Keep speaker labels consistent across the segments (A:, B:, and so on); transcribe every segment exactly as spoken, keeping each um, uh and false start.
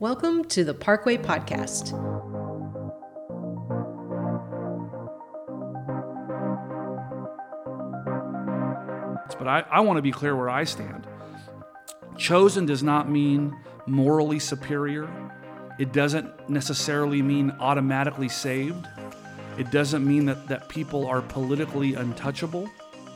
A: Welcome to the Parkway Podcast.
B: But I, I want to be clear where I stand. Chosen does not mean morally superior. It doesn't necessarily mean automatically saved. It doesn't mean that, that people are politically untouchable.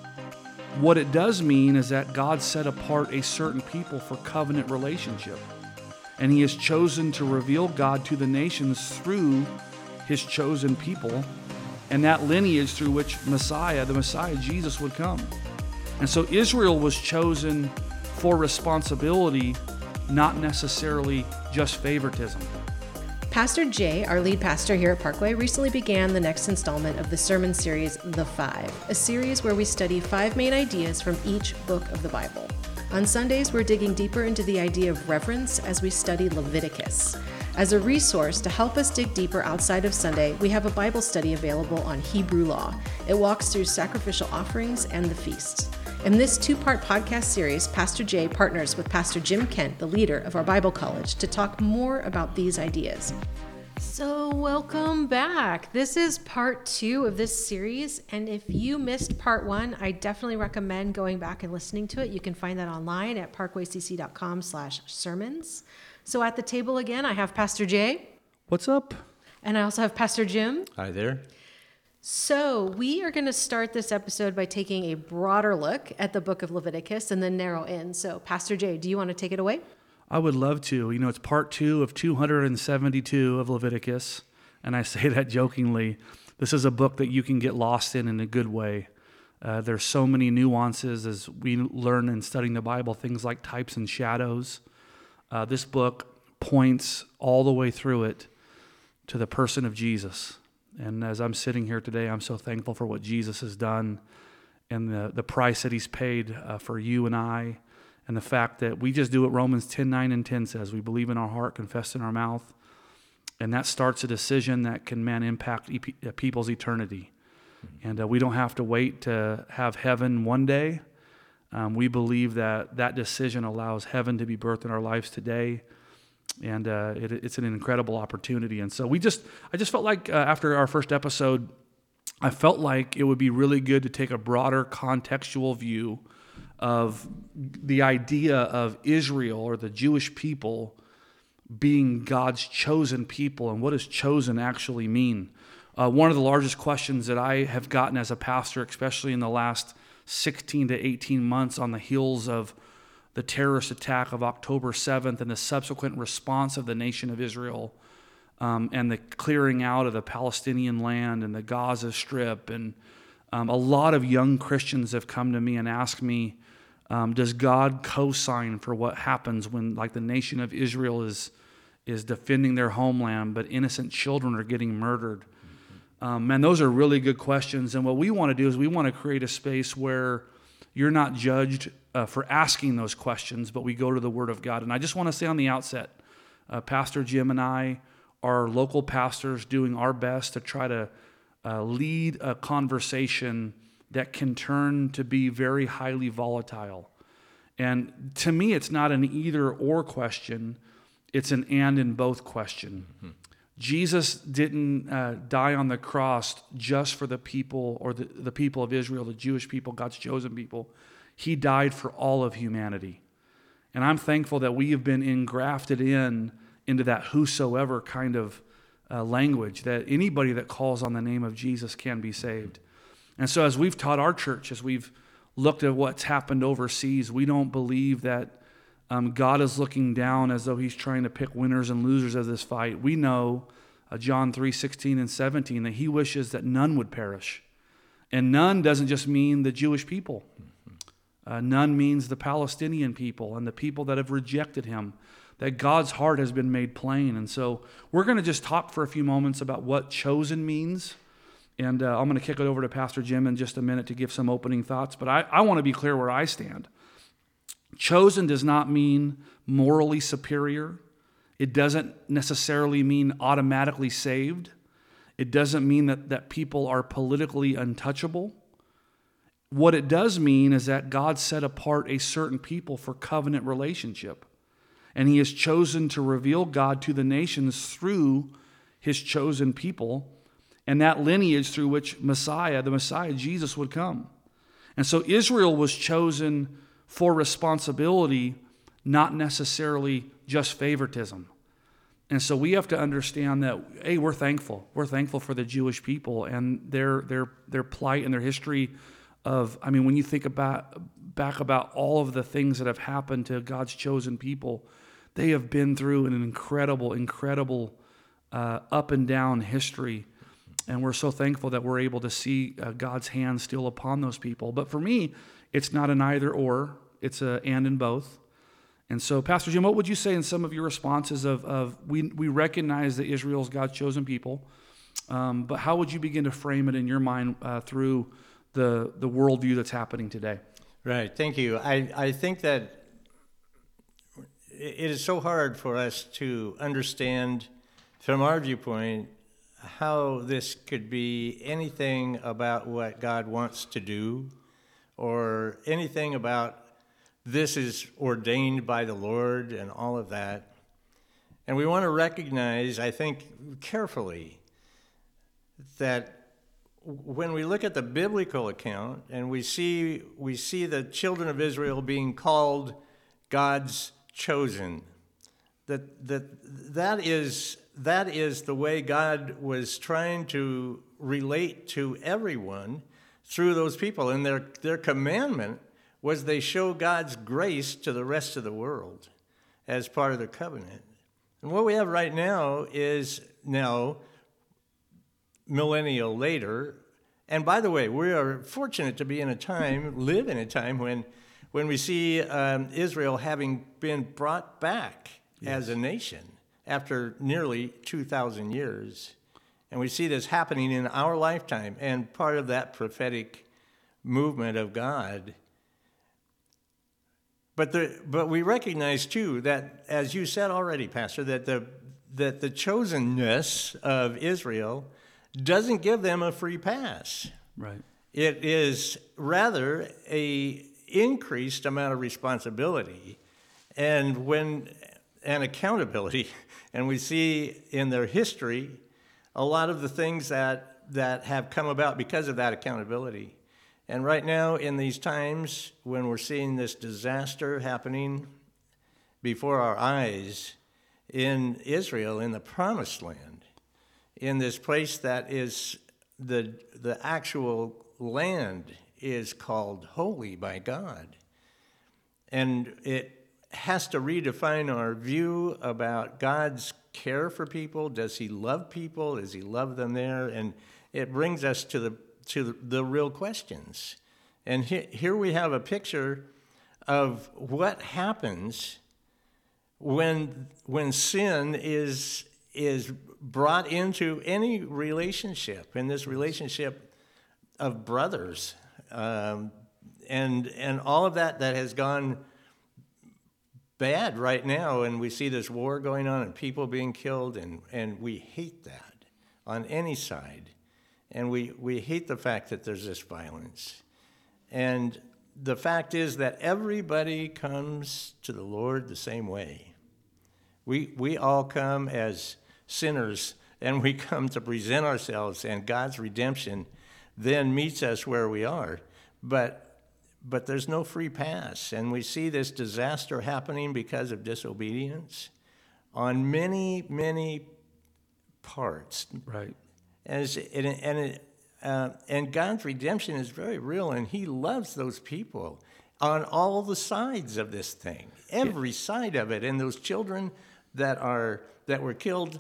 B: What it does mean is that God set apart a certain people for covenant relationship. And he has chosen to reveal God to the nations through his chosen people and that lineage through which Messiah, the Messiah, Jesus, would come. And so Israel was chosen for responsibility, not necessarily just favoritism.
A: Pastor Jay, our lead pastor here at Parkway, recently began the next installment of the sermon series, The Five, a series where we study five main ideas from each book of the Bible. On Sundays, we're digging deeper into the idea of reverence as we study Leviticus. As a resource to help us dig deeper outside of Sunday, we have a Bible study available on Hebrew law. It walks through sacrificial offerings and the feasts. In this two-part podcast series, Pastor Jay partners with Pastor Jim Kent, the leader of our Bible college, to talk more about these ideas. So welcome back. This is part two of this series, and if you missed part one, I definitely recommend going back and listening to it. You can find that online at parkwaycc.com slash sermons. So at the table again, I have Pastor Jay.
B: What's up?
A: And I also have Pastor Jim.
C: Hi there.
A: So we are going to start this episode by taking a broader look at the book of Leviticus and then narrow in. So Pastor Jay, do you want to take it away?
B: I would love to. You know, it's part two of two hundred seventy-two of Leviticus, and I say that jokingly. This is a book that you can get lost in in a good way. Uh, there's so many nuances as we learn in studying the Bible, things like types and shadows. Uh, this book points all the way through it to the person of Jesus. And as I'm sitting here today, I'm so thankful for what Jesus has done and the, the price that he's paid uh, for you and I, and the fact that we just do what Romans ten, nine, and ten says. We believe in our heart, confess in our mouth, and that starts a decision that can, man, impact e- people's eternity. And uh, we don't have to wait to have heaven one day. Um, we believe that that decision allows heaven to be birthed in our lives today. And uh, it, it's an incredible opportunity. And so we just, I just felt like uh, after our first episode, I felt like it would be really good to take a broader contextual view of the idea of Israel or the Jewish people being God's chosen people, and what does chosen actually mean? Uh, one of the largest questions that I have gotten as a pastor, especially in the last sixteen to eighteen months on the heels of the terrorist attack of October seventh and the subsequent response of the nation of Israel, um, and the clearing out of the Palestinian land and the Gaza Strip. And um, a lot of young Christians have come to me and asked me, um, does God co-sign for what happens when, like, the nation of Israel is is defending their homeland, but innocent children are getting murdered? Um, man, those are really good questions. And what we want to do is we want to create a space where you're not judged uh, for asking those questions, but we go to the Word of God. And I just want to say on the outset, uh, Pastor Jim and I are local pastors doing our best to try to uh, lead a conversation that can turn to be very highly volatile. And to me, it's not an either-or question. It's an and in both question. Mm-hmm. Jesus didn't uh, die on the cross just for the people or the, the people of Israel, the Jewish people, God's chosen people. He died for all of humanity. And I'm thankful that we have been engrafted in into that whosoever kind of uh, language, that anybody that calls on the name of Jesus can be saved. And so as we've taught our church, as we've looked at what's happened overseas, we don't believe that Um, God is looking down as though he's trying to pick winners and losers of this fight. We know, uh, John three, sixteen and seventeen, that he wishes that none would perish. And none doesn't just mean the Jewish people. Uh, none means the Palestinian people and the people that have rejected him, that God's heart has been made plain. And so we're going to just talk for a few moments about what chosen means. And uh, I'm going to kick it over to Pastor Jim in just a minute to give some opening thoughts. But I, I want to be clear where I stand. Chosen does not mean morally superior. It doesn't necessarily mean automatically saved. It doesn't mean that, that people are politically untouchable. What it does mean is that God set apart a certain people for covenant relationship. And he has chosen to reveal God to the nations through his chosen people, and that lineage through which Messiah, the Messiah, Jesus, would come. And so Israel was chosen for responsibility, not necessarily just favoritism. And so we have to understand that, hey, we're thankful. We're thankful for the Jewish people and their their their plight and their history of, I mean, when you think about back about all of the things that have happened to God's chosen people, they have been through an incredible, incredible uh, up and down history. And we're so thankful that we're able to see uh, God's hand still upon those people. But for me, it's not an either or, it's a and in both. And so, Pastor Jim, what would you say in some of your responses of, of we, we recognize that Israel is God's chosen people, um, but how would you begin to frame it in your mind uh, through the, the worldview that's happening today?
C: Right, thank you. I, I think that it is so hard for us to understand from our viewpoint how this could be anything about what God wants to do or anything about this is ordained by the Lord and all of that. And we want to recognize, I think, carefully that when we look at the biblical account and we see we see the children of Israel being called God's chosen, that that that is that is the way God was trying to relate to everyone through those people. And their their commandment was they show God's grace to the rest of the world as part of their covenant. And what we have right now is now, millennial later, and by the way, we are fortunate to be in a time, live in a time when when we see um, Israel having been brought back yes. as a nation after nearly two thousand years. And we see this happening in our lifetime, and part of that prophetic movement of God. But the, but we recognize too that, as you said already, Pastor, that the that the chosenness of Israel doesn't give them a free pass.
B: Right.
C: It is rather a increased amount of responsibility, and when and accountability. And we see in their history a lot of the things that that have come about because of that accountability. And right now, in these times when we're seeing this disaster happening before our eyes in Israel, in the Promised Land, in this place that is the the actual land is called holy by God. And it has to redefine our view about God's care for people. Does he love people? Does he love them there? And it brings us to the to the, the real questions. And he, here we have a picture of what happens when when sin is is brought into any relationship, in this relationship of brothers, um, and and all of that that has gone bad right now, and we see this war going on and people being killed, and, and we hate that on any side. And we, we hate the fact that there's this violence. And the fact is that everybody comes to the Lord the same way. We, we all come as sinners, and we come to present ourselves, and God's redemption then meets us where we are. But But there's no free pass, and we see this disaster happening because of disobedience on many, many parts.
B: Right.
C: And it's, and it, and, it, uh, and God's redemption is very real, and he loves those people on all the sides of this thing, every yeah. side of it. And those children that are that were killed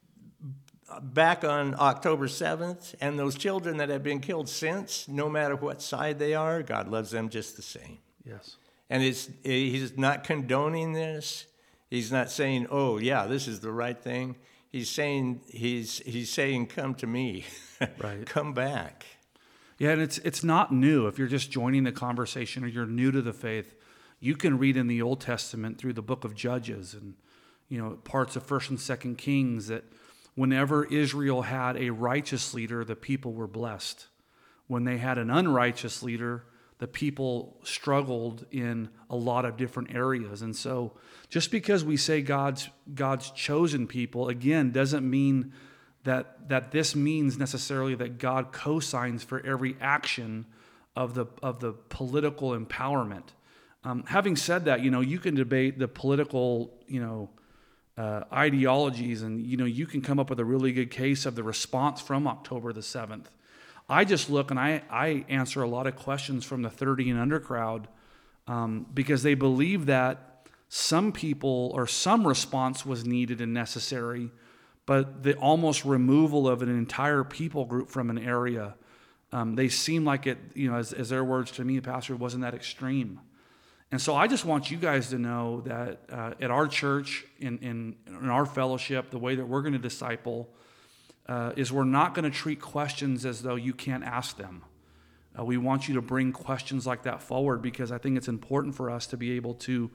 C: back on October seventh, and those children that have been killed since, no matter what side they are, God loves them just the same.
B: Yes.
C: And it's, he's not condoning this. He's not saying, oh, yeah, this is the right thing. He's saying, he's he's saying, come to me.
B: Right.
C: Come back.
B: Yeah, and it's it's not new. If you're just joining the conversation or you're new to the faith, you can read in the Old Testament through the book of Judges and, you know, parts of First and Second Kings that whenever Israel had a righteous leader, the people were blessed. When they had an unrighteous leader, the people struggled in a lot of different areas. And so just because we say God's God's chosen people, again, doesn't mean that that this means necessarily that God co-signs for every action of the of the political empowerment. Um, having said that, you know, you can debate the political, you know, uh, ideologies, and you know, you can come up with a really good case of the response from October the seventh. I just look and I, I answer a lot of questions from the thirty and under crowd um, because they believe that some people or some response was needed and necessary, but the almost removal of an entire people group from an area, um, they seem like it, you know, as, as their words to me, Pastor, wasn't that extreme. And so I just want you guys to know that uh, at our church, in, in, in our fellowship, the way that we're going to disciple, Uh, is we're not going to treat questions as though you can't ask them. Uh, we want you to bring questions like that forward because I think it's important for us to be able to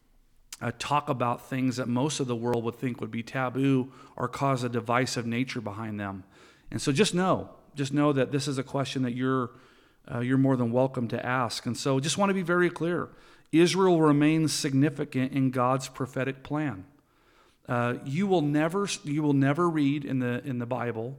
B: uh, talk about things that most of the world would think would be taboo or cause a divisive nature behind them. And so just know, just know that this is a question that you're uh, you're more than welcome to ask. And so just want to be very clear. Israel remains significant in God's prophetic plan. Uh, you will never you will never read in the in the Bible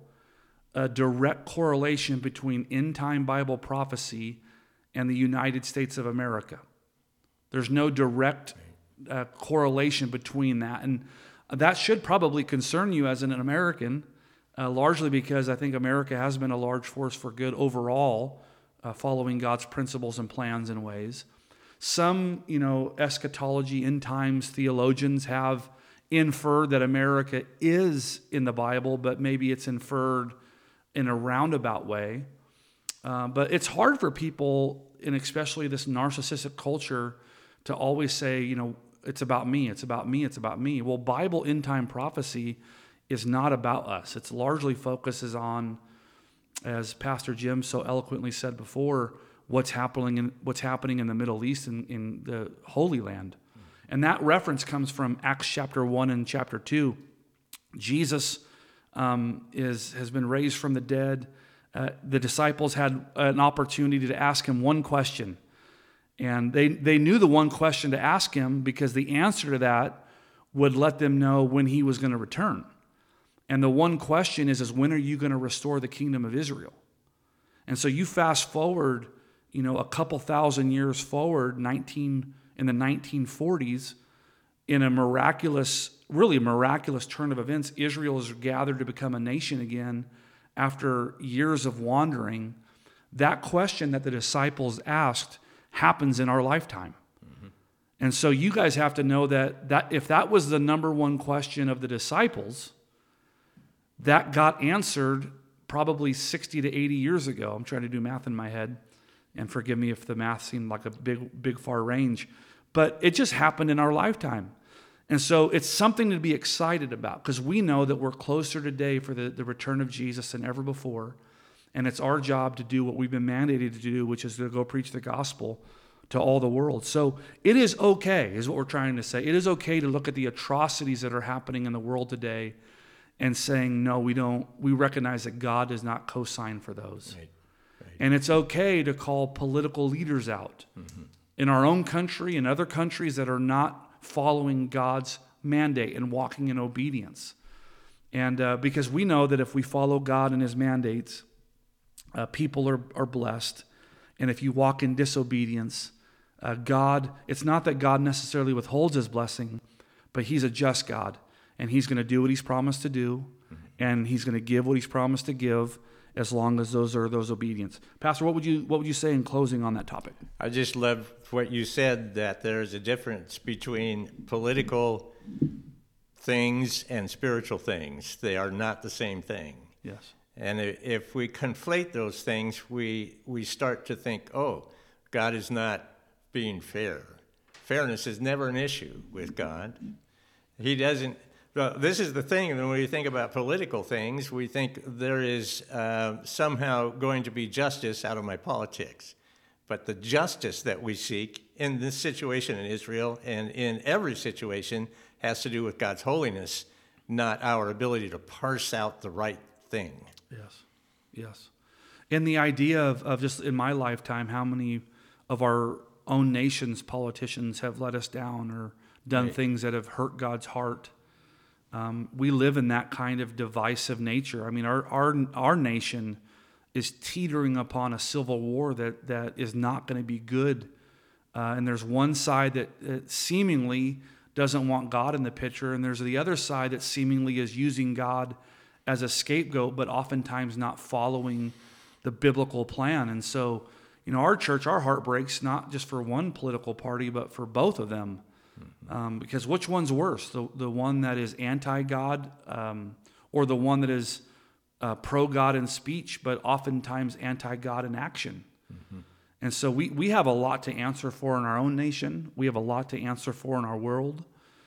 B: a direct correlation between end time Bible prophecy and the United States of America. There's no direct uh, correlation between that, and that should probably concern you as an American, uh, largely because I think America has been a large force for good overall, uh, following God's principles and plans and ways. Some, you know, eschatology, end times theologians have inferred that America is in the Bible, but maybe it's inferred in a roundabout way. Uh, but it's hard for people, and especially this narcissistic culture, to always say, you know, it's about me, it's about me, it's about me. Well, Bible end time prophecy is not about us. It's largely focuses on, as Pastor Jim so eloquently said before, what's happening in what's happening in the Middle East and in, in the Holy Land. And that reference comes from Acts chapter one and chapter two. Jesus um, is has been raised from the dead. Uh, the disciples had an opportunity to ask him one question. And they, they knew the one question to ask him because the answer to that would let them know when he was going to return. And the one question is, is when are you going to restore the kingdom of Israel? And so you fast forward, you know, a couple thousand years forward, nineteen in the nineteen forties, in a miraculous, really miraculous turn of events, Israel is gathered to become a nation again after years of wandering. That question that the disciples asked happens in our lifetime. Mm-hmm. And so you guys have to know that, that if that was the number one question of the disciples, that got answered probably sixty to eighty years ago. I'm trying to do math in my head, and forgive me if the math seemed like a big, big far range. But it just happened in our lifetime. And so it's something to be excited about because we know that we're closer today for the, the return of Jesus than ever before. And it's our job to do what we've been mandated to do, which is to go preach the gospel to all the world. So it is okay, is what we're trying to say. It is okay to look at the atrocities that are happening in the world today and saying, no, we don't, we recognize that God does not co-sign for those. Right. Right. And it's okay to call political leaders out mm-hmm. in our own country and other countries that are not following God's mandate and walking in obedience. And uh, because we know that if we follow God and his mandates, uh, people are, are blessed. And if you walk in disobedience, uh, God, it's not that God necessarily withholds his blessing, but he's a just God. And he's going to do what he's promised to do. Mm-hmm. And he's going to give what he's promised to give as long as those are those obedience. Pastor, what would you what would you say in closing on that topic?
C: I just love what you said, that there's a difference between political things and spiritual things. They are not the same thing.
B: Yes.
C: And if we conflate those things, we we start to think, oh, God is not being fair. Fairness is never an issue with God. He doesn't. Well, this is the thing, when we think about political things, we think there is uh, somehow going to be justice out of my politics. But the justice that we seek in this situation in Israel and in every situation has to do with God's holiness, not our ability to parse out the right thing.
B: Yes, yes. And the idea of, of just in my lifetime, how many of our own nation's politicians have let us down or done
C: Right.
B: things that have hurt God's heart. Um, we live in that kind of divisive nature. I mean, our our our nation is teetering upon a civil war that that is not going to be good. Uh, and there's one side that, that seemingly doesn't want God in the picture, and there's the other side that seemingly is using God as a scapegoat, but oftentimes not following the biblical plan. And so, you know, our church, our heart breaks not just for one political party, but for both of them. Um, because which one's worse? The the one that is anti-God um, or the one that is uh, pro-God in speech, but oftentimes anti-God in action? Mm-hmm. And so we, we have a lot to answer for in our own nation. We have a lot to answer for in our world.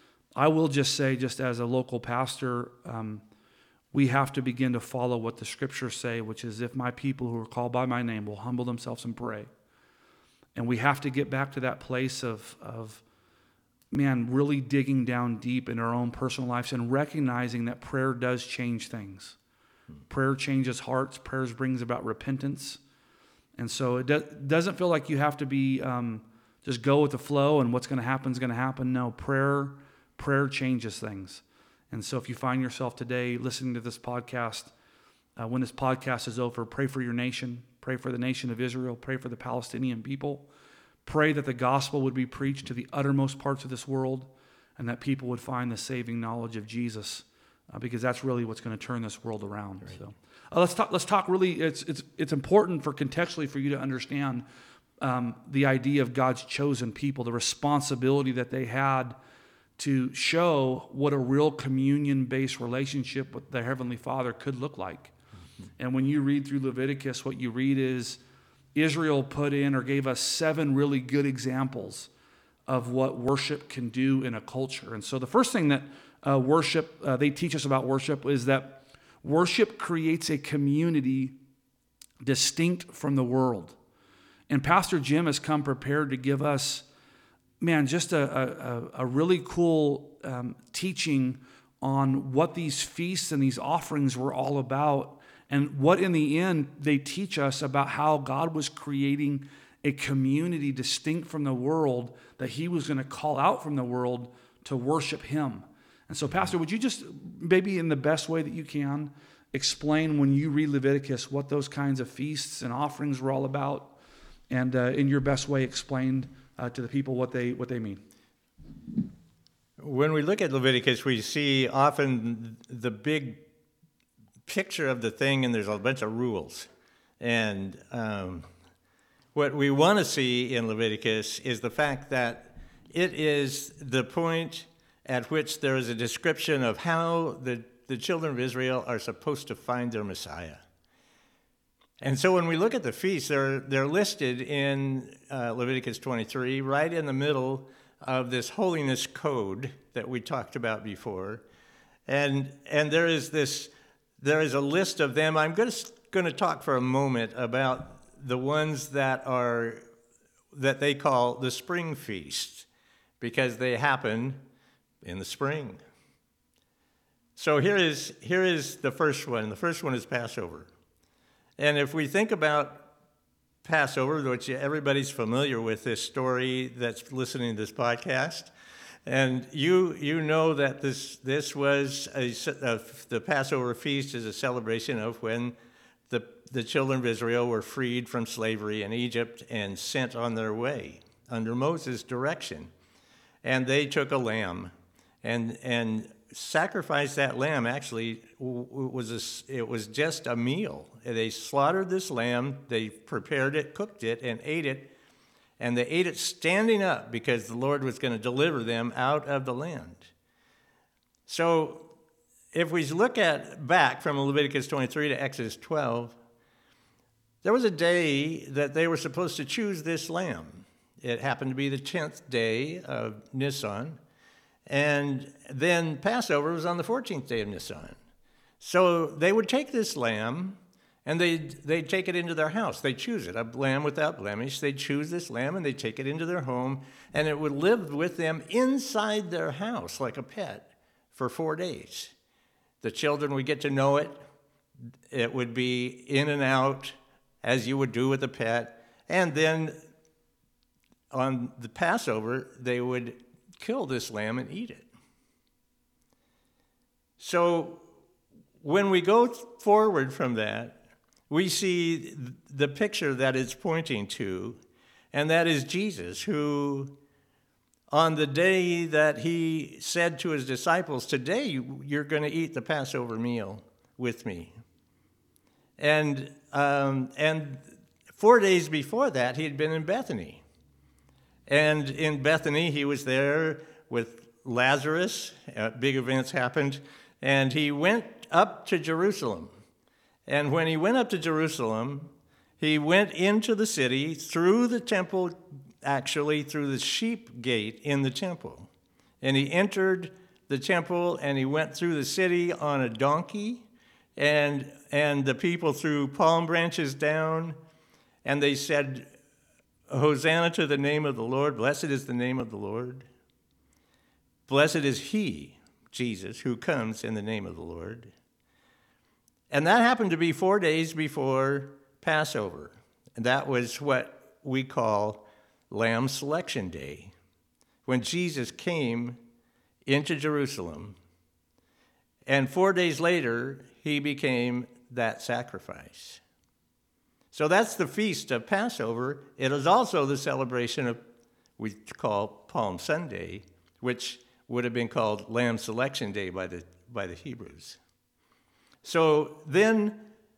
B: I will just say, just as a local pastor, um, we have to begin to follow what the scriptures say, which is if my people who are called by my name will humble themselves and pray. And we have to get back to that place of, of man, really digging down deep in our own personal lives and recognizing that prayer does change things. Prayer changes hearts. Prayer brings about repentance. And so it do, doesn't feel like you have to be um, just go with the flow and what's going to happen is going to happen. No, prayer, prayer changes things. And so if you find yourself today listening to this podcast, uh, when this podcast is over, pray for your nation. Pray for the nation of Israel. Pray for the Palestinian people. Pray that the gospel would be preached to the uttermost parts of this world and that people would find the saving knowledge of Jesus, uh, because that's really what's going to turn this world around. Right. So uh, let's talk. Let's talk. Really, it's it's it's important for contextually for you to understand um, the idea of God's chosen people, the responsibility that they had to show what a real communion-based relationship with their Heavenly Father could look like. Mm-hmm. And when you read through Leviticus, what you read is Israel put in or gave us seven really good examples of what worship can do in a culture. And so the first thing that uh, worship, uh, they teach us about worship is that worship creates a community distinct from the world. And Pastor Jim has come prepared to give us, man, just a, a, a really cool um, teaching on what these feasts and these offerings were all about, and what in the end they teach us about how God was creating a community distinct from the world that he was going to call out from the world to worship him. And so, Pastor, would you just maybe in the best way that you can explain when you read Leviticus what those kinds of feasts and offerings were all about, and uh, in your best way explain uh, to the people what they what they mean?
C: When we look at Leviticus, we see often the big picture of the thing, and there's a bunch of rules. And um, what we want to see in Leviticus is the fact that it is the point at which there is a description of how the, the children of Israel are supposed to find their Messiah. And so when we look at the feasts, they're, they're listed in uh, Leviticus twenty-three, right in the middle of this holiness code that we talked about before. And, and there is this There is a list of them. I'm going to, going to talk for a moment about the ones that are that they call the spring feast, because they happen in the spring. So here is here is the first one. The first one is Passover. And if we think about Passover, which everybody's familiar with this story that's listening to this podcast, and you you know that this this was a, a, the Passover feast is a celebration of when the the children of Israel were freed from slavery in Egypt and sent on their way under Moses' direction, and they took a lamb, and and sacrificed that lamb. Actually, was a, it was just a meal. They slaughtered this lamb, they prepared it, cooked it, and ate it. And they ate it standing up because the Lord was going to deliver them out of the land. So if we look at back from Leviticus twenty-three to Exodus twelve, there was a day that they were supposed to choose this lamb. It happened to be the tenth day of Nisan. And then Passover was on the fourteenth day of Nisan. So they would take this lamb, and they'd, they'd take it into their house. They'd choose it, a lamb without blemish. They'd choose this lamb, and they'd take it into their home, and it would live with them inside their house like a pet for four days. The children would get to know it. It would be in and out, as you would do with a pet. And then on the Passover, they would kill this lamb and eat it. So when we go forward from that, we see the picture that it's pointing to, and that is Jesus, who on the day that he said to his disciples, today you're going to eat the Passover meal with me. And um, and four days before that, he had been in Bethany. And in Bethany, he was there with Lazarus. Uh, big events happened. And he went up to Jerusalem. And when he went up to Jerusalem, he went into the city through the temple, actually through the sheep gate in the temple. And he entered the temple and he went through the city on a donkey. And, and the people threw palm branches down. And they said, Hosanna to the name of the Lord. Blessed is the name of the Lord. Blessed is he, Jesus, who comes in the name of the Lord. And that happened to be four days before Passover. And that was what we call Lamb Selection Day, when Jesus came into Jerusalem. And four days later, he became that sacrifice. So that's the feast of Passover. It is also the celebration of, we call Palm Sunday, which would have been called Lamb Selection Day by the, by the Hebrews. So then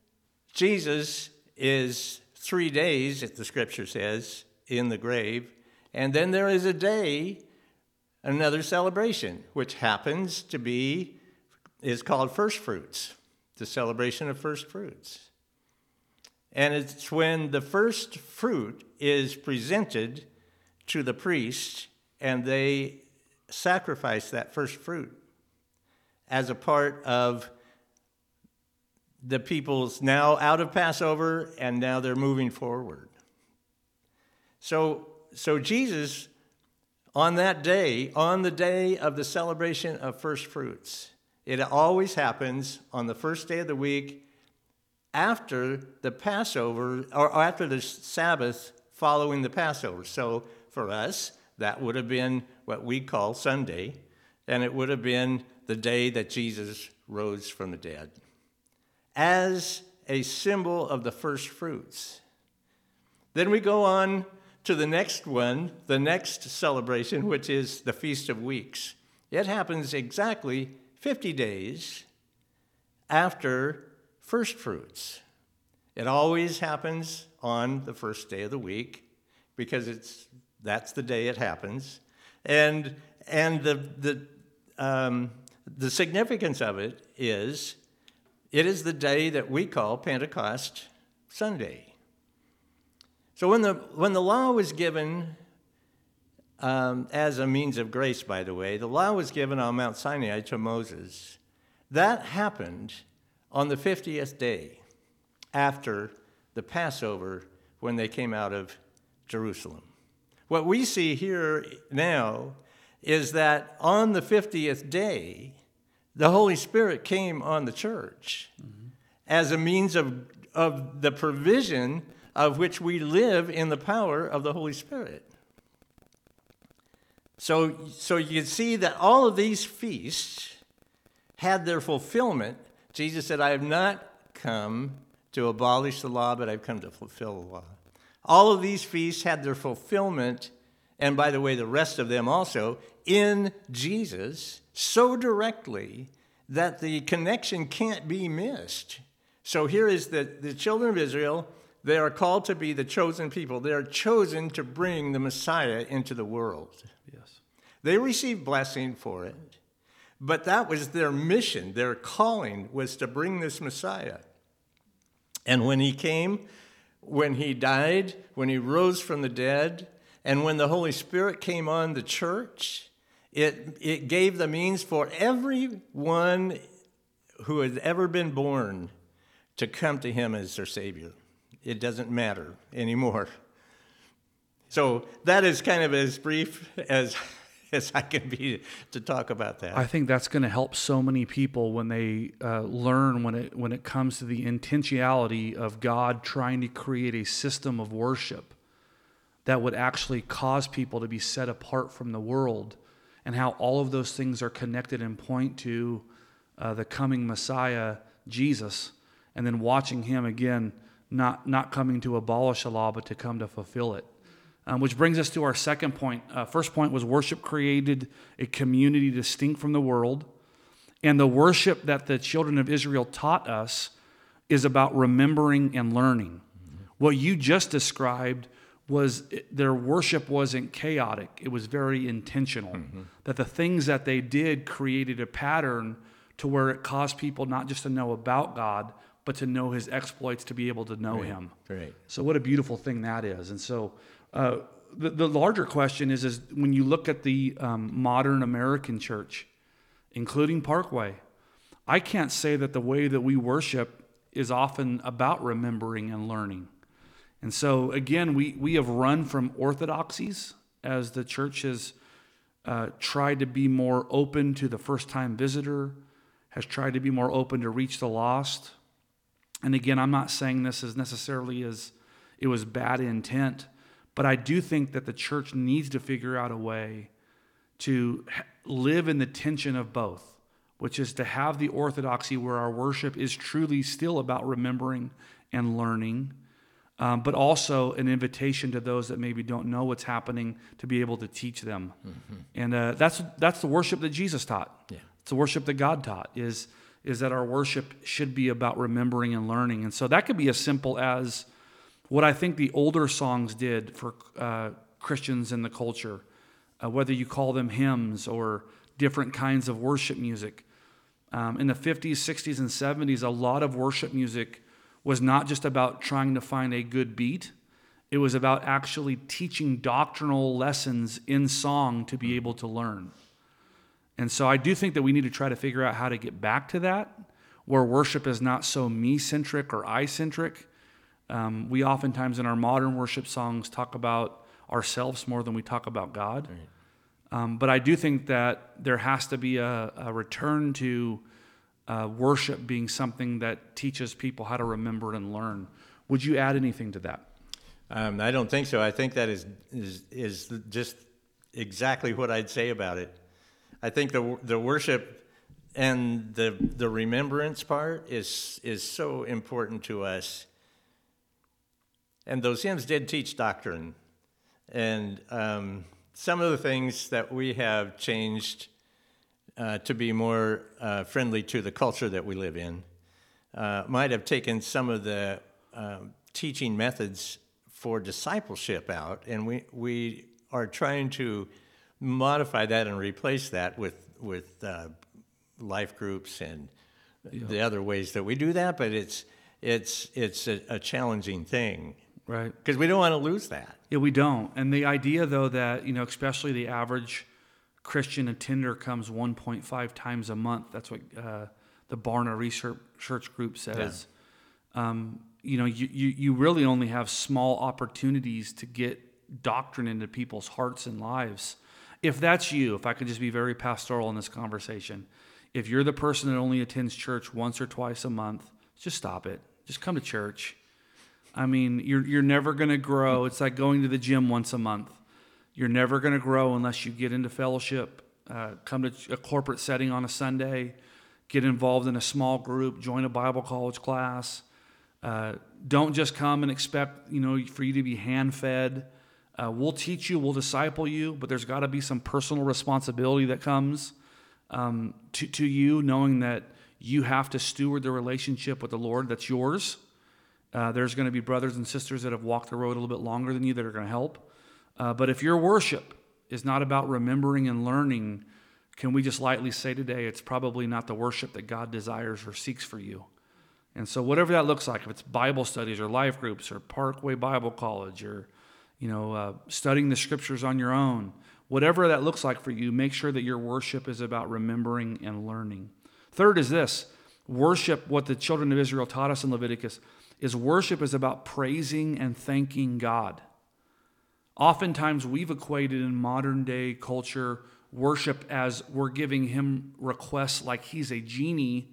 C: Jesus is three days, as the scripture says, in the grave. And then there is a day, another celebration, which happens to be, is called First Fruits, the celebration of first fruits. And it's when the first fruit is presented to the priest and they sacrifice that first fruit as a part of the people's now out of Passover and now they're moving forward. So, so Jesus, on that day, on the day of the celebration of first fruits, it always happens on the first day of the week after the Passover, or after the Sabbath following the Passover. So for us, that would have been what we call Sunday, and it would have been the day that Jesus rose from the dead, as a symbol of the first fruits. Then we go on to the next one, the next celebration, which is the Feast of Weeks. It happens exactly fifty days after first fruits. It always happens on the first day of the week because it's that's the day it happens, and and the the um, the significance of it is it is the day that we call Pentecost Sunday. So when the when the law was given um, as a means of grace, by the way, the law was given on Mount Sinai to Moses. That happened on the fiftieth day after the Passover when they came out of Jerusalem. What we see here now is that on the fiftieth day, the Holy Spirit came on the church mm-hmm. as a means of, of the provision of which we live in the power of the Holy Spirit. So, so you can see that all of these feasts had their fulfillment. Jesus said, I have not come to abolish the law, but I've come to fulfill the law. All of these feasts had their fulfillment, and by the way, the rest of them also, in Jesus, so directly that the connection can't be missed. So here is the, the children of Israel. They are called to be the chosen people. They are chosen to bring the Messiah into the world.
B: Yes.
C: They received blessing for it. But that was their mission. Their calling was to bring this Messiah. And when he came, when he died, when he rose from the dead, and when the Holy Spirit came on the church, it, it gave the means for everyone who had ever been born to come to him as their Savior. It doesn't matter anymore. So that is kind of as brief as... as I can be to talk about that.
B: I think that's going to help so many people when they uh, learn when it when it comes to the intentionality of God trying to create a system of worship that would actually cause people to be set apart from the world, and how all of those things are connected and point to uh, the coming Messiah, Jesus, and then watching him again, not, not coming to abolish the law, but to come to fulfill it. Um, which brings us to our second point. Uh, first point was worship created a community distinct from the world. And the worship that the children of Israel taught us is about remembering and learning. Mm-hmm. What you just described was their worship wasn't chaotic. It was very intentional. Mm-hmm. That the things that they did created a pattern to where it caused people not just to know about God, but to know his exploits, to be able to know
C: right.
B: him.
C: Right.
B: So what a beautiful thing that is. And so uh, the, the larger question is, is when you look at the um, modern American church, including Parkway, I can't say that the way that we worship is often about remembering and learning. And so, again, we, we have run from orthodoxies as the church has uh, tried to be more open to the first-time visitor, has tried to be more open to reach the lost. And again, I'm not saying this as necessarily as it was bad intent, but I do think that the church needs to figure out a way to live in the tension of both, which is to have the orthodoxy where our worship is truly still about remembering and learning, um, but also an invitation to those that maybe don't know what's happening to be able to teach them. Mm-hmm. And uh, that's that's the worship that Jesus taught. Yeah. It's the worship that God taught, is, is that our worship should be about remembering and learning. And so that could be as simple as what I think the older songs did for uh, Christians in the culture. Uh, whether you call them hymns or different kinds of worship music. Um, in the fifties, sixties, and seventies, a lot of worship music was not just about trying to find a good beat. It was about actually teaching doctrinal lessons in song to be able to learn. And so I do think that we need to try to figure out how to get back to that, where worship is not so me-centric or I-centric. Um, we oftentimes in our modern worship songs talk about ourselves more than we talk about God. Right. Um, but I do think that there has to be a, a return to uh, worship being something that teaches people how to remember and learn. Would you add anything to that?
C: Um, I don't think so. I think that is, is is just exactly what I'd say about it. I think the the worship and the the remembrance part is is so important to us. And those hymns did teach doctrine. And um, some of the things that we have changed uh, to be more uh, friendly to the culture that we live in uh, might have taken some of the uh, teaching methods for discipleship out, and we, we are trying to modify that and replace that with, with uh, life groups and yeah. the other ways that we do that, but it's, it's, it's a, a challenging thing.
B: Right.
C: Because we don't want to lose that.
B: Yeah, we don't. And the idea, though, that, you know, especially the average Christian attender comes one point five times a month. That's what uh, the Barna Research Church Group says. Yeah. Um, you know, you, you, you really only have small opportunities to get doctrine into people's hearts and lives. If that's you, if I could just be very pastoral in this conversation, if you're the person that only attends church once or twice a month, just stop it. Just come to church. I mean, you're you're never going to grow. It's like going to the gym once a month. You're never going to grow unless you get into fellowship, uh, come to a corporate setting on a Sunday, get involved in a small group, join a Bible college class. Uh, don't just come and expect, you know, for you to be hand-fed. Uh, we'll teach you, we'll disciple you, but there's got to be some personal responsibility that comes um, to, to you, knowing that you have to steward the relationship with the Lord that's yours. Uh, there's going to be brothers and sisters that have walked the road a little bit longer than you that are going to help. Uh, but if your worship is not about remembering and learning, can we just lightly say today it's probably not the worship that God desires or seeks for you? And so whatever that looks like, if it's Bible studies or life groups or Parkway Bible College or, you know, uh, studying the scriptures on your own, whatever that looks like for you, make sure that your worship is about remembering and learning. Third is this: worship, what the children of Israel taught us in Leviticus, is worship is about praising and thanking God. Oftentimes we've equated in modern day culture worship as we're giving him requests like he's a genie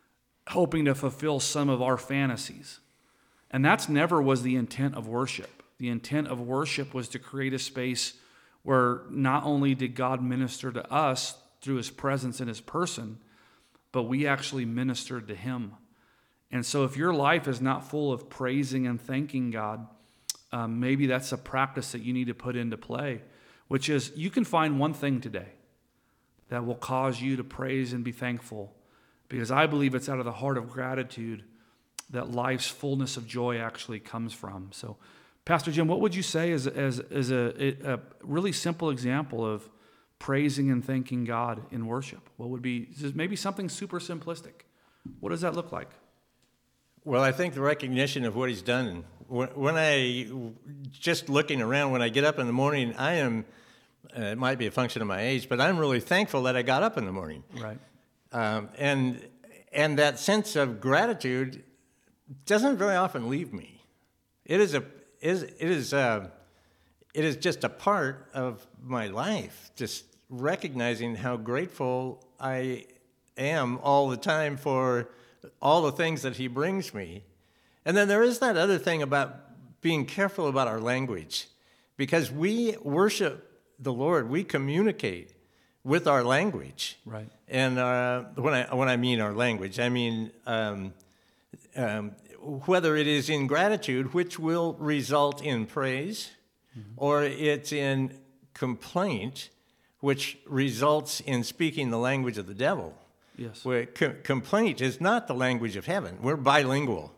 B: hoping to fulfill some of our fantasies. And that's never was the intent of worship. The intent of worship was to create a space where not only did God minister to us through his presence and his person, but we actually ministered to him. And so if your life is not full of praising and thanking God, um, maybe that's a practice that you need to put into play, which is you can find one thing today that will cause you to praise and be thankful, because I believe it's out of the heart of gratitude that life's fullness of joy actually comes from. So, Pastor Jim, what would you say is, as, as a, a really simple example of praising and thanking God in worship? What would be maybe something super simplistic? What does that look like?
C: Well, I think the recognition of what he's done. When I, just looking around, when I get up in the morning, I am, uh, it might be a function of my age, but I'm really thankful that I got up in the morning.
B: Right.
C: Um, and and that sense of gratitude doesn't very often leave me. It is a is it is uh, it is just a part of my life. Just recognizing how grateful I am all the time for all the things that he brings me. And then there is that other thing about being careful about our language, because we worship the Lord, we communicate with our language.
B: Right.
C: And uh, when I when I mean our language, I mean um, um, whether it is in gratitude, which will result in praise, mm-hmm. or it's in complaint, which results in speaking the language of the devil.
B: Yes.
C: Where co- complaint is not the language of heaven. We're bilingual.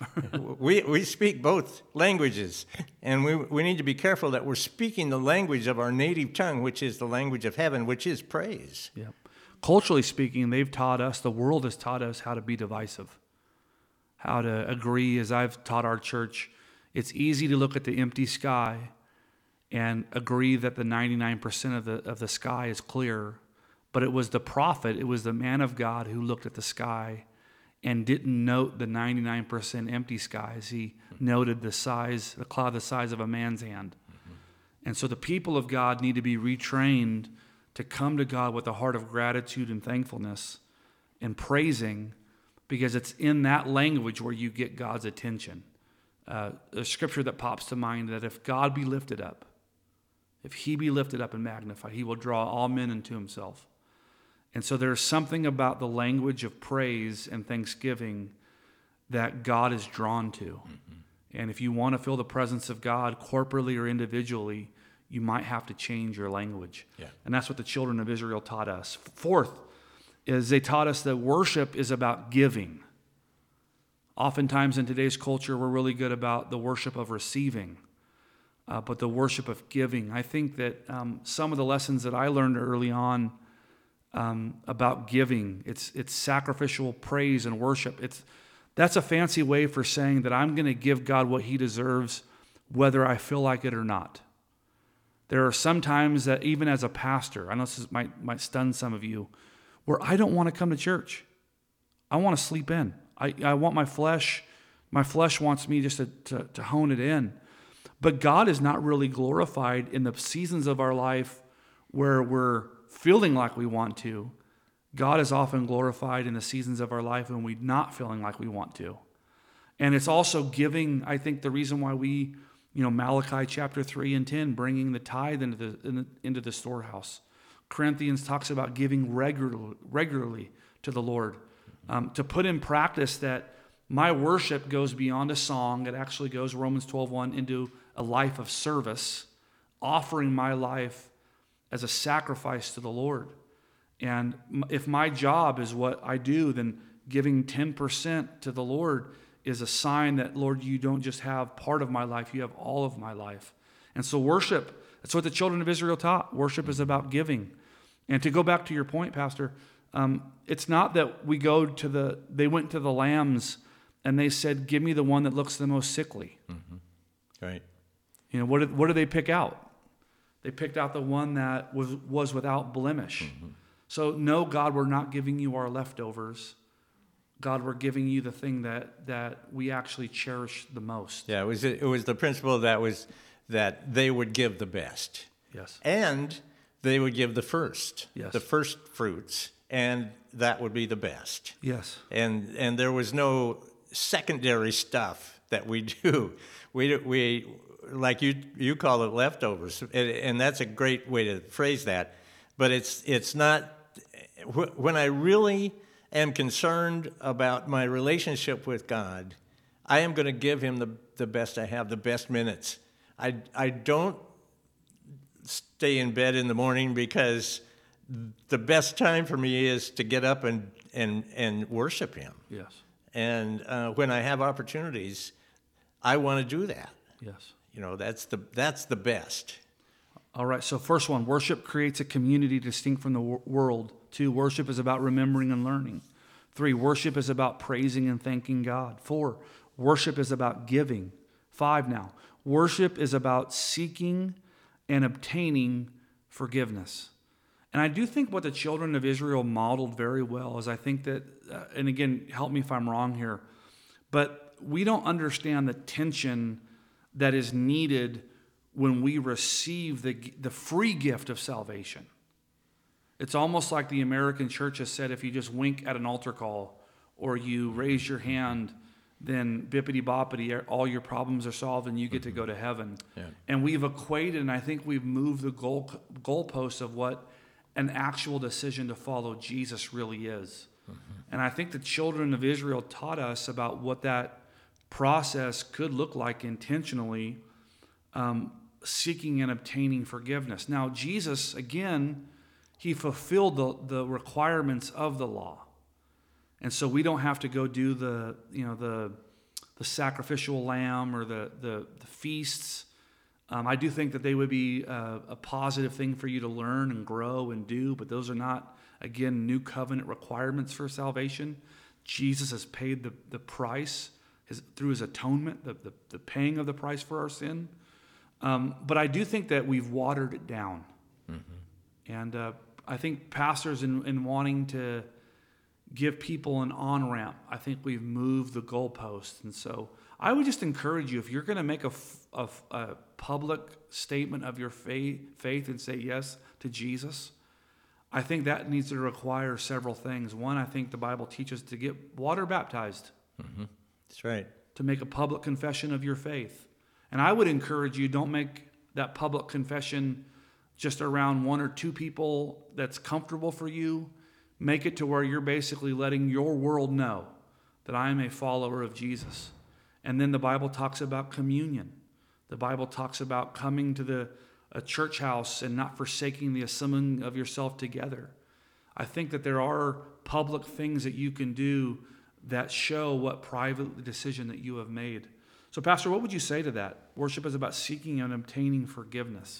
C: we we speak both languages, and we we need to be careful that we're speaking the language of our native tongue, which is the language of heaven, which is praise.
B: Yeah. Culturally speaking, they've taught us, the world has taught us how to be divisive, how to agree. As I've taught our church, it's easy to look at the empty sky and agree that the ninety-nine percent of the of the sky is clear, but it was the prophet, it was the man of God who looked at the sky and didn't note the ninety-nine percent empty skies. He noted the size, the cloud the size of a man's hand. Mm-hmm. And so the people of God need to be retrained to come to God with a heart of gratitude and thankfulness and praising, because it's in that language where you get God's attention. Uh, a scripture that pops to mind that if God be lifted up, if he be lifted up and magnified, he will draw all men unto himself. And so there's something about the language of praise and thanksgiving that God is drawn to. Mm-hmm. And if you want to feel the presence of God corporately or individually, you might have to change your language. Yeah. And that's what the children of Israel taught us. Fourth is they taught us that worship is about giving. Oftentimes in today's culture, we're really good about the worship of receiving, uh, but the worship of giving. I think that um, some of the lessons that I learned early on Um, about giving, it's it's sacrificial praise and worship. It's that's a fancy way for saying that I'm going to give God what he deserves, whether I feel like it or not. There are some times that even as a pastor, I know this is, might might stun some of you, where I don't want to come to church. I want to sleep in. I, I want my flesh. My flesh wants me just to, to to hone it in. But God is not really glorified in the seasons of our life where we're feeling like we want to. God is often glorified in the seasons of our life when we're not feeling like we want to. And it's also giving, I think the reason why we, you know, Malachi chapter three and ten, bringing the tithe into the, in the, into the storehouse. Corinthians talks about giving regular, regularly to the Lord. Um, to put in practice that my worship goes beyond a song. It actually goes, Romans twelve one, into a life of service, offering my life as a sacrifice to the Lord. And if my job is what I do, then giving ten percent to the Lord is a sign that, Lord, you don't just have part of my life, you have all of my life. And so worship, that's what the children of Israel taught. Worship is about giving. And to go back to your point, Pastor, um, it's not that we go to the, they went to the lambs and they said, give me the one that looks the most sickly.
C: Mm-hmm. Right.
B: You know, what did, what did they pick out? They picked out the one that was, was without blemish. Mm-hmm. So, no, God, we're not giving you our leftovers. God, we're giving you the thing that, that we actually cherish the most.
C: Yeah, it was it was the principle that was that they would give the best.
B: Yes.
C: And they would give the first.
B: Yes.
C: The first fruits, and that would be the best.
B: Yes.
C: And and there was no secondary stuff that we do. We we like you you call it leftovers, and, and that's a great way to phrase that. But it's it's not when I really am concerned about my relationship with God, I am going to give him the, the best I have, the best minutes. I, I don't stay in bed in the morning because the best time for me is to get up and, and, and worship him.
B: Yes.
C: And uh, when I have opportunities, I want to do that.
B: Yes.
C: You know, that's the that's the best.
B: All right, so first one, worship creates a community distinct from the wor- world. Two, worship is about remembering and learning. Three, worship is about praising and thanking God. Four, worship is about giving. Five now, worship is about seeking and obtaining forgiveness. And I do think what the children of Israel modeled very well is I think that, uh, and again, help me if I'm wrong here, but we don't understand the tension that is needed when we receive the, the free gift of salvation. It's almost like the American church has said, if you just wink at an altar call or you raise your hand, then bippity boppity, all your problems are solved and you get to go to heaven. Yeah. And we've equated, and I think we've moved the goal goalposts of what an actual decision to follow Jesus really is. Mm-hmm. And I think the children of Israel taught us about what that process could look like intentionally, um, seeking and obtaining forgiveness. Now, Jesus, again, he fulfilled the, the requirements of the law. And so we don't have to go do the, you know, the the sacrificial lamb or the the, the feasts. Um, I do think that they would be a, a positive thing for you to learn and grow and do, but those are not, again, new covenant requirements for salvation. Jesus has paid the, the price his, through his atonement, the, the, the paying of the price for our sin. Um, but I do think that we've watered it down. Mm-hmm. And uh, I think pastors in, in wanting to give people an on-ramp, I think we've moved the goalposts. And so I would just encourage you, if you're going to make a, a, a public statement of your faith, faith and say yes to Jesus, I think that needs to require several things. One, I think the Bible teaches to get water baptized.
C: Mm-hmm. That's right.
B: To make a public confession of your faith. And I would encourage you, don't make that public confession just around one or two people that's comfortable for you. Make it to where you're basically letting your world know that I am a follower of Jesus. And then the Bible talks about communion. The Bible talks about coming to the a church house and not forsaking the assembling of yourself together. I think that there are public things that you can do that show what private decision that you have made. So, Pastor, what would you say to that? Worship is about seeking and obtaining forgiveness.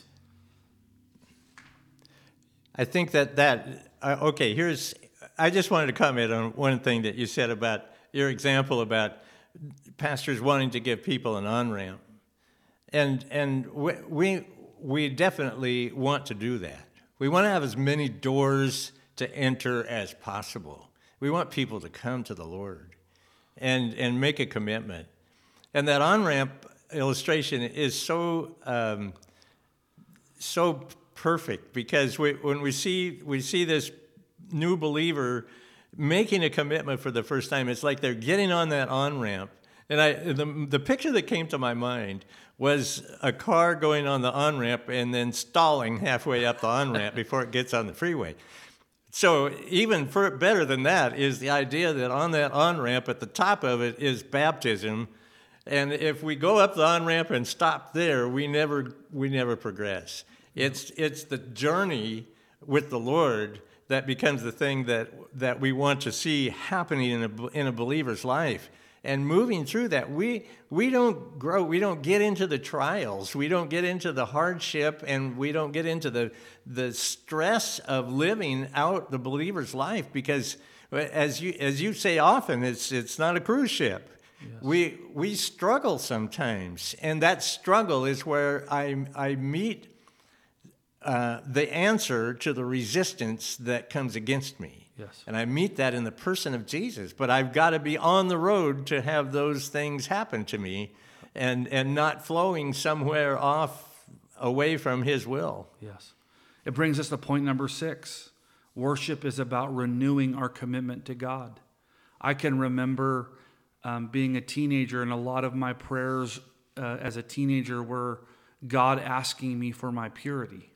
C: I think that that, uh, okay, here's, I just wanted to comment on one thing that you said about your example about pastors wanting to give people an on-ramp. And and we, we, we definitely want to do that. We want to have as many doors to enter as possible. We want people to come to the Lord and, and make a commitment. And that on-ramp illustration is so um, so perfect because we, when we see we see this new believer making a commitment for the first time, it's like they're getting on that on-ramp. And I the, the picture that came to my mind was a car going on the on-ramp and then stalling halfway up the on-ramp before it gets on the freeway. So even for, better than that is the idea that on that on-ramp at the top of it is baptism. And if we go up the on-ramp and stop there, we never we never progress. It's it's the journey with the Lord that becomes the thing that that we want to see happening in a in a believer's life. And moving through that, we we don't grow, we don't get into the trials, we don't get into the hardship, and we don't get into the the stress of living out the believer's life because as you as you say often, it's it's not a cruise ship. Yes. We we struggle sometimes, and that struggle is where I I meet uh, the answer to the resistance that comes against me.
B: Yes.
C: And I meet that in the person of Jesus, but I've got to be on the road to have those things happen to me, and and not flowing somewhere off away from His will.
B: Yes. It brings us to point number six. Worship is about renewing our commitment to God. I can remember Um, being a teenager, and a lot of my prayers uh, as a teenager were God asking me for my purity.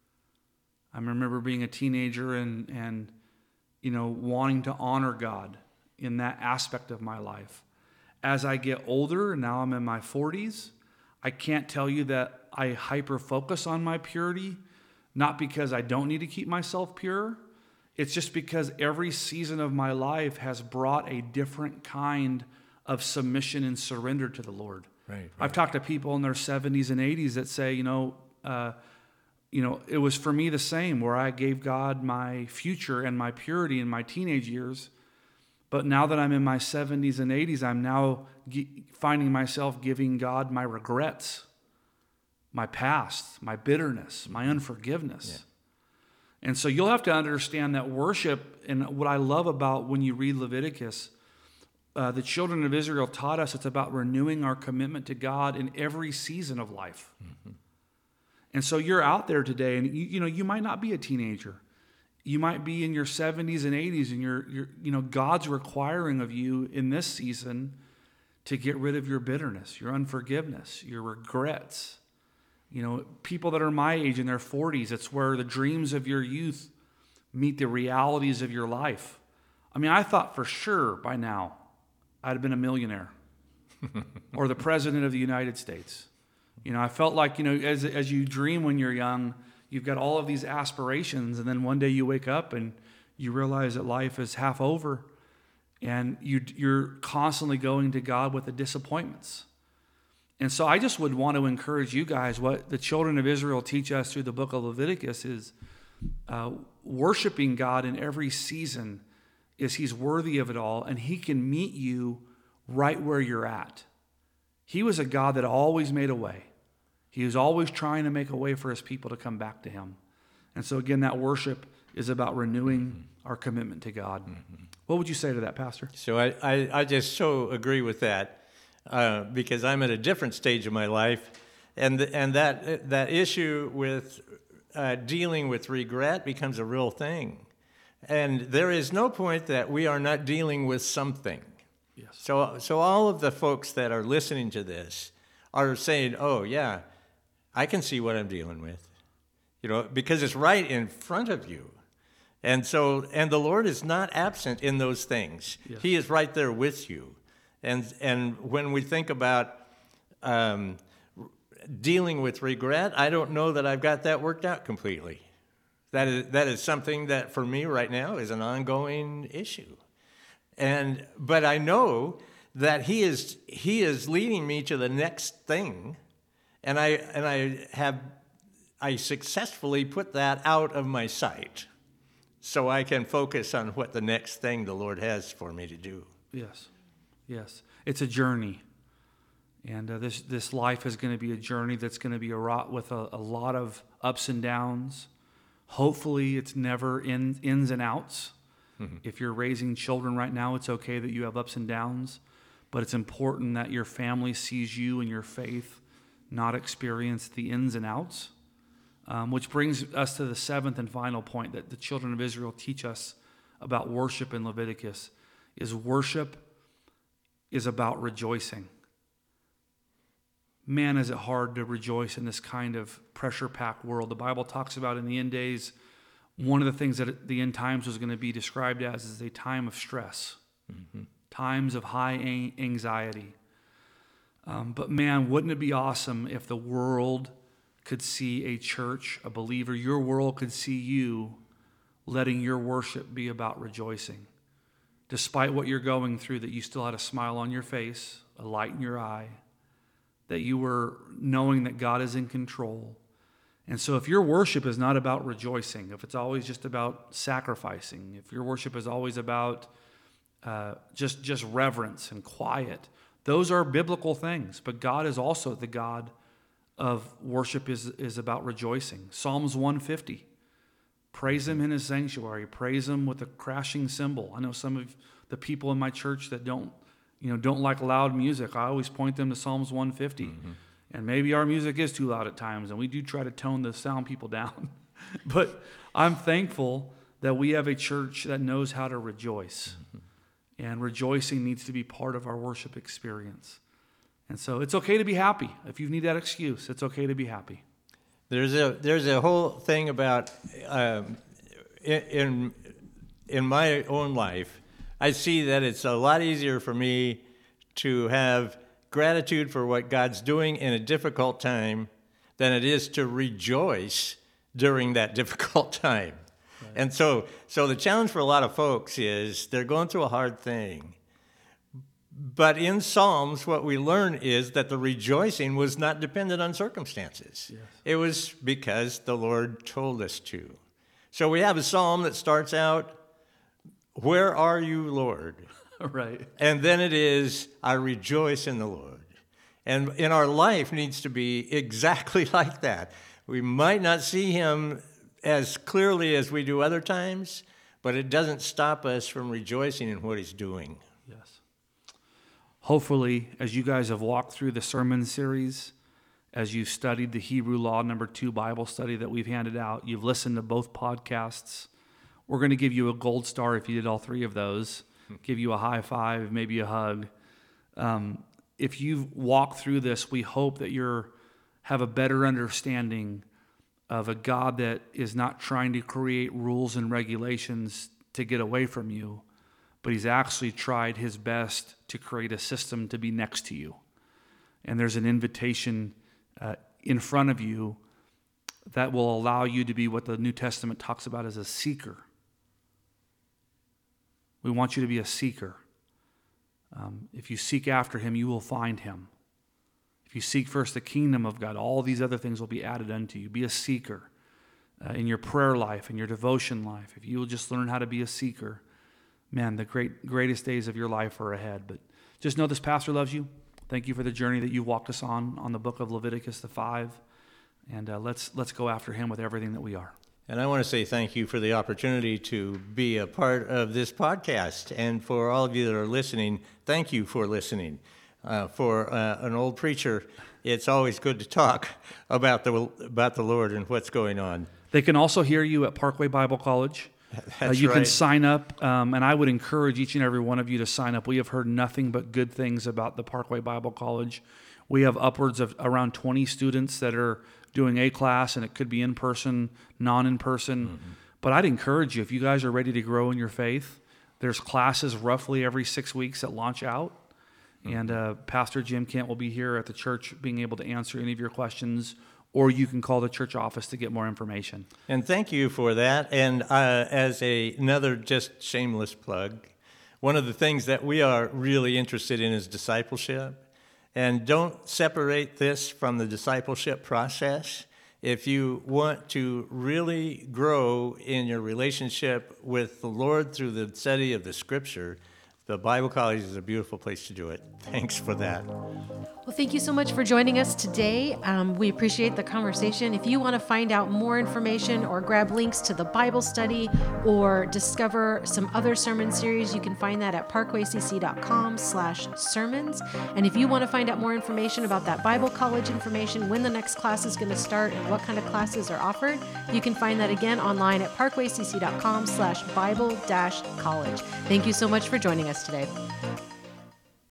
B: I remember being a teenager and, and you know, wanting to honor God in that aspect of my life. As I get older, and now I'm in my forties, I can't tell you that I hyper-focus on my purity, not because I don't need to keep myself pure. It's just because every season of my life has brought a different kind of submission and surrender to the Lord.
C: Right, right.
B: I've talked to people in their seventies and eighties that say, you know, uh, you know, it was for me the same, where I gave God my future and my purity in my teenage years. But now that I'm in my seventies and eighties, I'm now ge- finding myself giving God my regrets, my past, my bitterness, my unforgiveness. Yeah. And so you'll have to understand that worship, and what I love about when you read Leviticus, uh, the children of Israel taught us it's about renewing our commitment to God in every season of life. Mm-hmm. And so you're out there today, and you, you know, you might not be a teenager. You might be in your seventies and eighties, and you're, you're, you know, God's requiring of you in this season to get rid of your bitterness, your unforgiveness, your regrets. You know, people that are my age in their forties, it's where the dreams of your youth meet the realities of your life. I mean, I thought for sure by now I'd have been a millionaire or the president of the United States. You know, I felt like, you know, as as you dream when you're young, you've got all of these aspirations, and then one day you wake up and you realize that life is half over, and you, you're constantly going to God with the disappointments. And so I just would want to encourage you guys, what the children of Israel teach us through the book of Leviticus is uh, worshiping God in every season is he's worthy of it all, and he can meet you right where you're at. He was a God that always made a way. He was always trying to make a way for his people to come back to him. And so again, that worship is about renewing mm-hmm. our commitment to God. Mm-hmm. What would you say to that, Pastor?
C: So I, I, I just so agree with that uh, because I'm at a different stage of my life. And, and that, that issue with uh, dealing with regret becomes a real thing. And there is no point that we are not dealing with something.
B: Yes.
C: So, so all of the folks that are listening to this are saying, oh, yeah, I can see what I'm dealing with, you know, because it's right in front of you. And so, and the Lord is not absent in those things. Yes. He is right there with you. And, and when we think about um, dealing with regret, I don't know that I've got that worked out completely. That is, that is something that for me right now is an ongoing issue. And but I know that he is he is leading me to the next thing, and I and I have I successfully put that out of my sight, so I can focus on what the next thing the Lord has for me to do.
B: Yes, yes, it's a journey, and uh, this this life is going to be a journey that's going to be wrought with a, a lot of ups and downs. Hopefully, it's never in, ins and outs. Mm-hmm. If you're raising children right now, it's okay that you have ups and downs, but it's important that your family sees you and your faith not experience the ins and outs, um, which brings us to the seventh and final point that the children of Israel teach us about worship in Leviticus, is worship is about rejoicing. Man, is it hard to rejoice in this kind of pressure-packed world. The Bible talks about in the end days, one of the things that the end times was going to be described as is a time of stress, mm-hmm. times of high anxiety. Um, but man, wouldn't it be awesome if the world could see a church, a believer, your world could see you letting your worship be about rejoicing. Despite what you're going through, that you still had a smile on your face, a light in your eye, that you were knowing that God is in control. And so if your worship is not about rejoicing, if it's always just about sacrificing, if your worship is always about uh, just, just reverence and quiet, those are biblical things. But God is also the God of worship is, is about rejoicing. Psalms one fifty, praise him in his sanctuary, praise him with a crashing cymbal. I know some of the people in my church that don't, you know, don't like loud music. I always point them to Psalms one fifty. Mm-hmm. And maybe our music is too loud at times, and we do try to tone the sound people down. But I'm thankful that we have a church that knows how to rejoice. Mm-hmm. And rejoicing needs to be part of our worship experience. And so it's okay to be happy. If you need that excuse, it's okay to be happy.
C: There's a there's a whole thing about um, in in my own life, I see that it's a lot easier for me to have gratitude for what God's doing in a difficult time than it is to rejoice during that difficult time. Right. And so so the challenge for a lot of folks is they're going through a hard thing. But in Psalms, what we learn is that the rejoicing was not dependent on circumstances. Yes. It was because the Lord told us to. So we have a psalm that starts out, "Where are you, Lord?"
B: Right.
C: And then it is, "I rejoice in the Lord." And in our life needs to be exactly like that. We might not see him as clearly as we do other times, but it doesn't stop us from rejoicing in what he's doing.
B: Yes. Hopefully, as you guys have walked through the sermon series, as you've studied the Hebrew Law number two Bible study that we've handed out, you've listened to both podcasts. We're going to give you a gold star if you did all three of those, give you a high five, maybe a hug. Um, if you've walked through this, we hope that you're have a better understanding of a God that is not trying to create rules and regulations to get away from you, but he's actually tried his best to create a system to be next to you. And there's an invitation uh, in front of you that will allow you to be what the New Testament talks about as a seeker. We want you to be a seeker. Um, if you seek after him, you will find him. If you seek first the kingdom of God, all these other things will be added unto you. Be a seeker uh, in your prayer life, in your devotion life. If you will just learn how to be a seeker, man, the great greatest days of your life are ahead. But just know this pastor loves you. Thank you for the journey that you've walked us on, on the book of Leviticus, the five. And uh, let's let's go after him with everything that we are.
C: And I want to say thank you for the opportunity to be a part of this podcast. And for all of you that are listening, thank you for listening. Uh, for uh, an old preacher, it's always good to talk about the about the Lord and what's going on.
B: They can also hear you at Parkway Bible College.
C: That's
B: uh, you
C: right.
B: can sign up, um, and I would encourage each and every one of you to sign up. We have heard nothing but good things about the Parkway Bible College. We have upwards of around twenty students that are doing a class, and it could be in person, non in person. Mm-hmm. But I'd encourage you, if you guys are ready to grow in your faith, there's classes roughly every six weeks that launch out. Mm-hmm. And uh, Pastor Jim Kent will be here at the church being able to answer any of your questions, or you can call the church office to get more information.
C: And thank you for that. And uh, as a, another just shameless plug, one of the things that we are really interested in is discipleship. And don't separate this from the discipleship process. If you want to really grow in your relationship with the Lord through the study of the Scripture, the Bible College is a beautiful place to do it. Thanks for that.
A: Well, thank you so much for joining us today. Um, we appreciate the conversation. If you want to find out more information or grab links to the Bible study or discover some other sermon series, you can find that at parkwaycc.com slash sermons. And if you want to find out more information about that Bible College information, when the next class is going to start and what kind of classes are offered, you can find that again online at parkwaycc.com slash Bible dash college. Thank you so much for joining us today.